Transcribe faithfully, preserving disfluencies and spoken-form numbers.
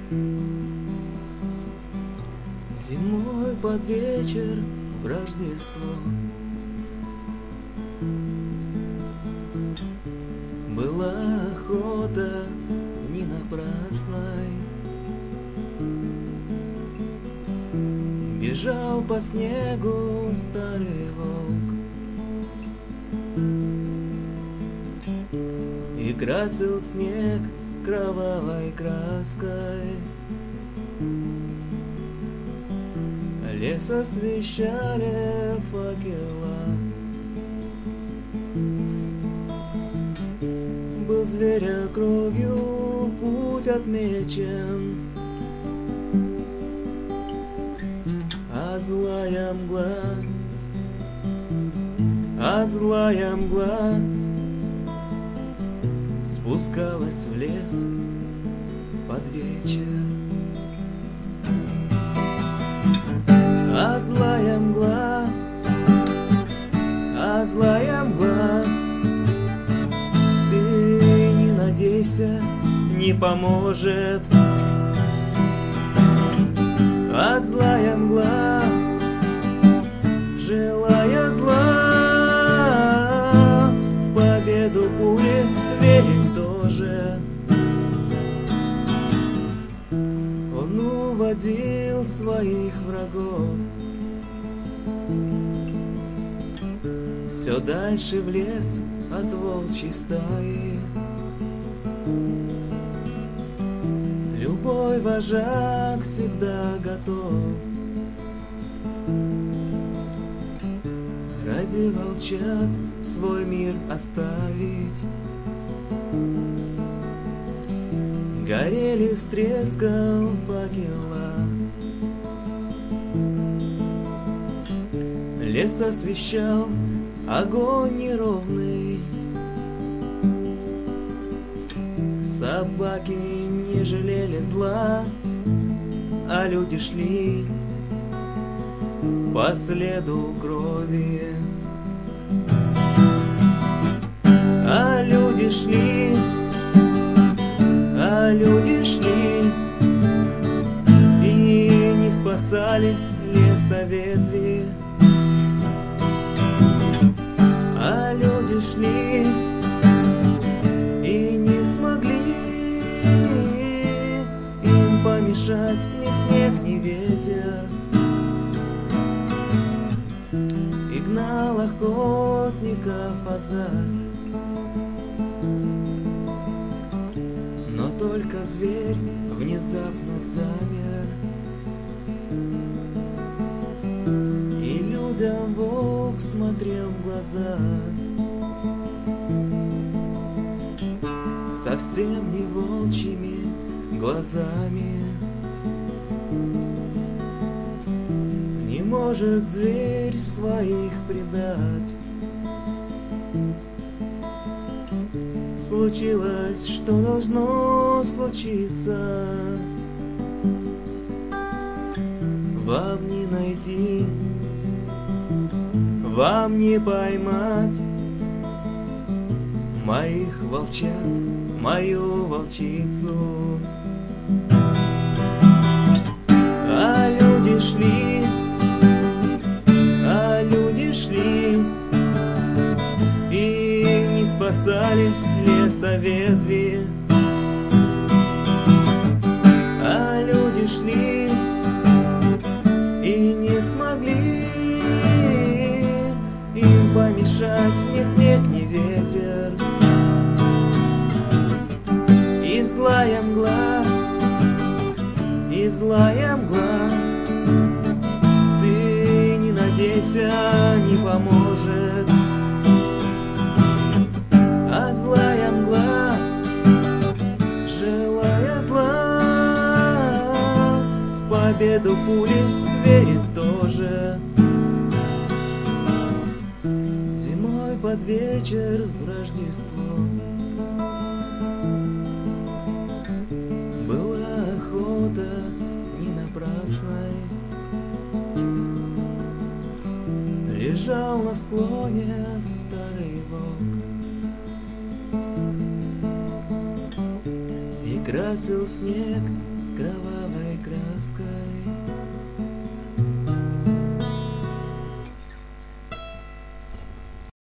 Зимой под вечер в Рождество была охота не напрасной. Бежал по снегу старый волк и красил снег кровавой краской. Лес освещали факела. Был зверя кровью путь отмечен, а злая мгла, а злая мгла спускалась в лес под вечер. А злая мгла, а злая мгла, ты не надейся, не поможет. А злая мгла, желая зла, в победу пули верить тоже. Он уводил своих врагов все дальше в лес от волчьей стаи. Любой вожак всегда готов ради волчат свой мир оставить. Горели с треском факела, лес освещал огонь неровный. Собаки не жалели зла, а люди шли по следу крови. А люди шли, а люди шли и не спасали леса ветви. А люди шли и не смогли им помешать ни снег, ни ветер. И гнал охотников азарт, но только зверь внезапно замер, и людям волк смотрел в глаза. Совсем не волчьими глазами. Не может зверь своих предать. Случилось, что должно случиться. Вам не найти, вам не поймать моих волчат, мою волчицу. А люди шли, а люди шли и не спасали леса ветви. А люди шли и не смогли им помешать ни снег, ни ветер. И злая мгла, и злая мгла, ты не надейся, не поможет. А злая мгла, желая зла, в победу пули верит тоже. Зимой под вечер в Рождество была охота не напрасной. Лежал на склоне старый волк и красил снег кровавой краской.